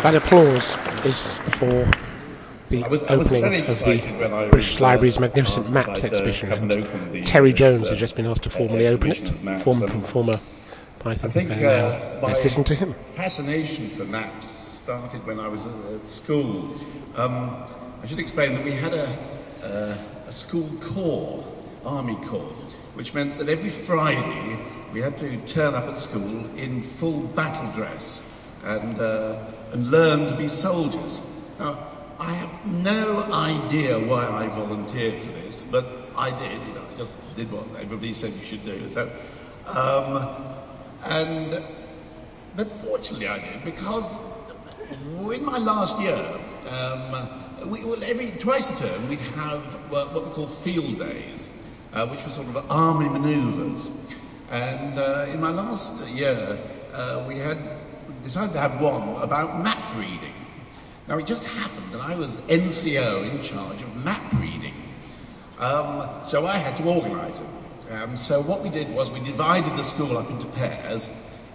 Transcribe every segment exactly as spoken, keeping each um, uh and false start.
That applause is for the I was, I opening was of the when British was, Library's uh, Magnificent asked Maps if I'd, uh, exhibition, come and and open the, Terry this, Jones uh, has just been asked to formally open it, exhibition of maps, former and performer I Python, think and uh, now my let's listen to him. fascination for maps started when I was at school. Um, I should explain that we had a, uh, a school corps, army corps, which meant that every Friday we had to turn up at school in full battle dress and, uh, and learn to be soldiers. Now, I have no idea why I volunteered for this, but I did. You know, I just did what everybody said you should do. So, um, and but fortunately, I did because in my last year, um, we, well, every twice a term we'd have what we call field days, uh, which were sort of army manoeuvres. And uh, in my last year, uh, we had decided to have one about map reading. Now, it just happened that I was N C O in charge of map reading, um, so I had to organise it. Um, so what we did was we divided the school up into pairs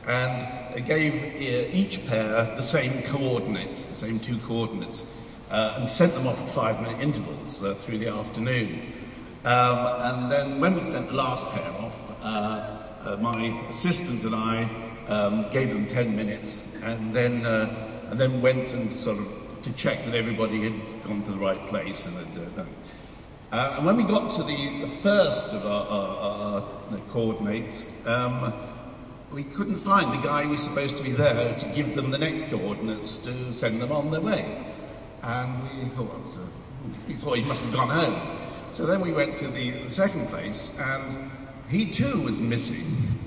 and gave each pair the same coordinates, the same two coordinates, uh, and sent them off at five-minute intervals uh, through the afternoon. Um, and then when we'd sent the last pair off, uh, uh, my assistant and I um, gave them ten minutes, and then uh, and then went and sort of to check that everybody had gone to the right place and had uh, done. Uh, and when we got to the, the first of our, our, our coordinates, um, we couldn't find the guy who was supposed to be there to give them the next coordinates to send them on their way. And we thought, uh, we thought he must have gone home. So then we went to the, the second place, and he too was missing.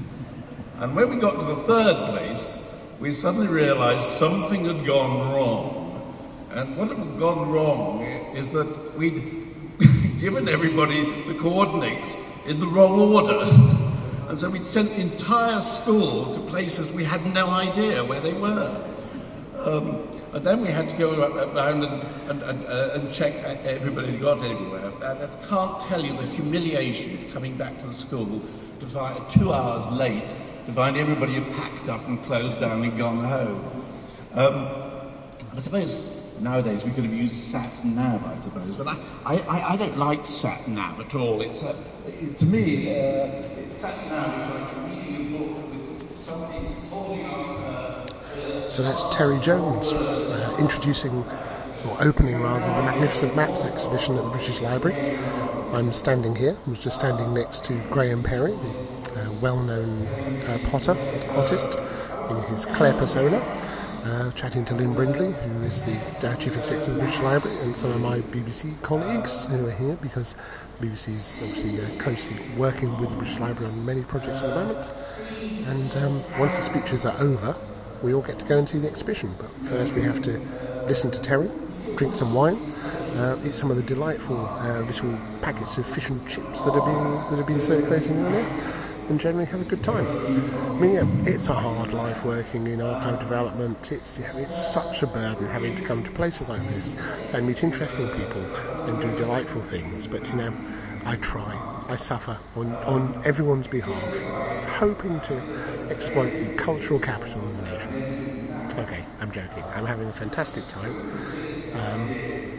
And when we got to the third place, we suddenly realised something had gone wrong. And what had gone wrong is that we'd given everybody the coordinates in the wrong order. And so we'd sent the entire school to places we had no idea where they were. Um, and then we had to go around and, and, and, uh, and check everybody had got everywhere. And I can't tell you the humiliation of coming back to the school to find two hours late to find everybody had packed up and closed down and gone home. Um, I suppose nowadays we could have used sat nav, I suppose, but I, I, I don't like sat nav at all. It's uh, it, to me, uh, sat nav is like reading a book with somebody holding up. Uh, So that's Terry Jones uh, introducing, or opening rather, the Magnificent Maps exhibition at the British Library. I'm standing here. I was just standing next to Graham Perry, the uh, well-known uh, potter, artist, in his Claire persona, uh, chatting to Lynn Brindley, who is the uh, Chief Executive of the British Library, and some of my B B C colleagues who are here because the B B C is obviously uh, closely working with the British Library on many projects at the moment. And um, once the speeches are over, we all get to go and see the exhibition. But first we have to listen to Terry, drink some wine, uh, eat some of the delightful uh, little packets of fish and chips that are being that have been circulating earlier, and generally have a good time. I mean, yeah, it's a hard life working in archive development. It's you know, it's such a burden having to come to places like this and meet interesting people and do delightful things. But you know, I try, I suffer on, on everyone's behalf, hoping to exploit the cultural capital of the nation. Okay, I'm joking. I'm having a fantastic time. Um,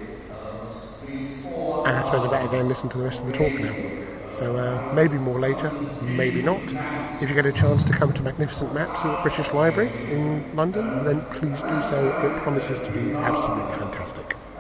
and I suppose I better go and listen to the rest of the talk now. So uh, maybe more later, maybe not. If you get a chance to come to Magnificent Maps at the British Library in London, then please do so. It promises to be absolutely fantastic.